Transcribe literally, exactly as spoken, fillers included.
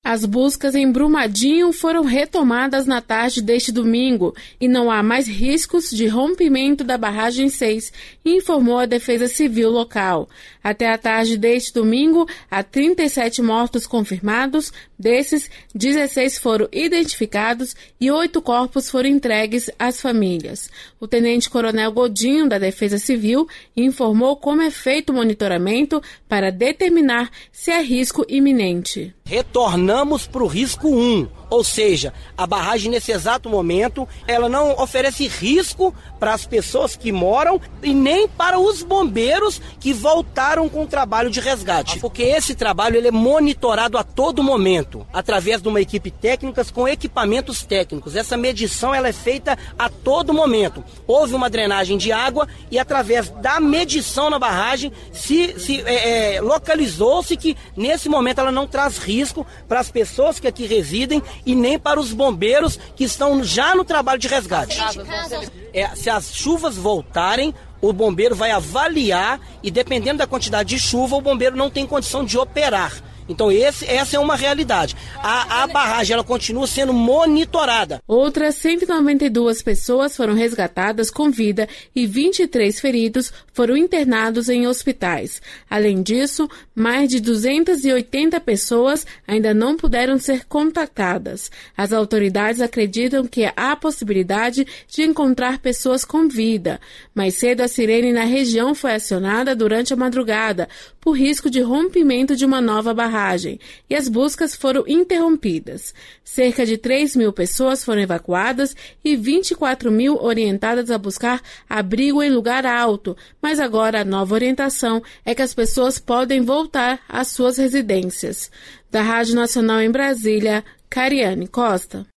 As buscas em Brumadinho foram retomadas na tarde deste domingo e não há mais riscos de rompimento da barragem seis, informou a Defesa Civil local. Até a tarde deste domingo, há trinta e sete mortos confirmados, desses, dezesseis foram identificados e oito corpos foram entregues às famílias. O tenente-coronel Godinho, da Defesa Civil, informou como é feito o monitoramento para determinar se é risco iminente. Retornamos para o risco um, ou seja, a barragem nesse exato momento, ela não oferece risco para as pessoas que moram e nem para os bombeiros que voltaram com o trabalho de resgate. Porque esse trabalho ele é monitorado a todo momento, através de uma equipe técnica com equipamentos técnicos. Essa medição ela é feita a todo momento. Houve uma drenagem de água e através da medição na barragem se, se é, é, localizou-se que nesse momento ela não traz risco para as pessoas que aqui residem e nem para os bombeiros que estão já no trabalho de resgate. É, se as chuvas voltarem, o bombeiro vai avaliar e dependendo da quantidade de chuva, o bombeiro não tem condição de operar. Então esse, essa é uma realidade. A, a barragem ela continua sendo monitorada. Outras cento e noventa e duas pessoas foram resgatadas com vida e vinte e três feridos foram internados em hospitais. Além disso, mais de duzentas e oitenta pessoas ainda não puderam ser contactadas. As autoridades acreditam que há a possibilidade de encontrar pessoas com vida. Mais cedo, a sirene na região foi acionada durante a madrugada por risco de rompimento de uma nova barragem. E as buscas foram interrompidas. Cerca de três mil pessoas foram evacuadas e vinte e quatro mil orientadas a buscar abrigo em lugar alto, mas agora a nova orientação é que as pessoas podem voltar às suas residências. Da Rádio Nacional em Brasília, Cariane Costa.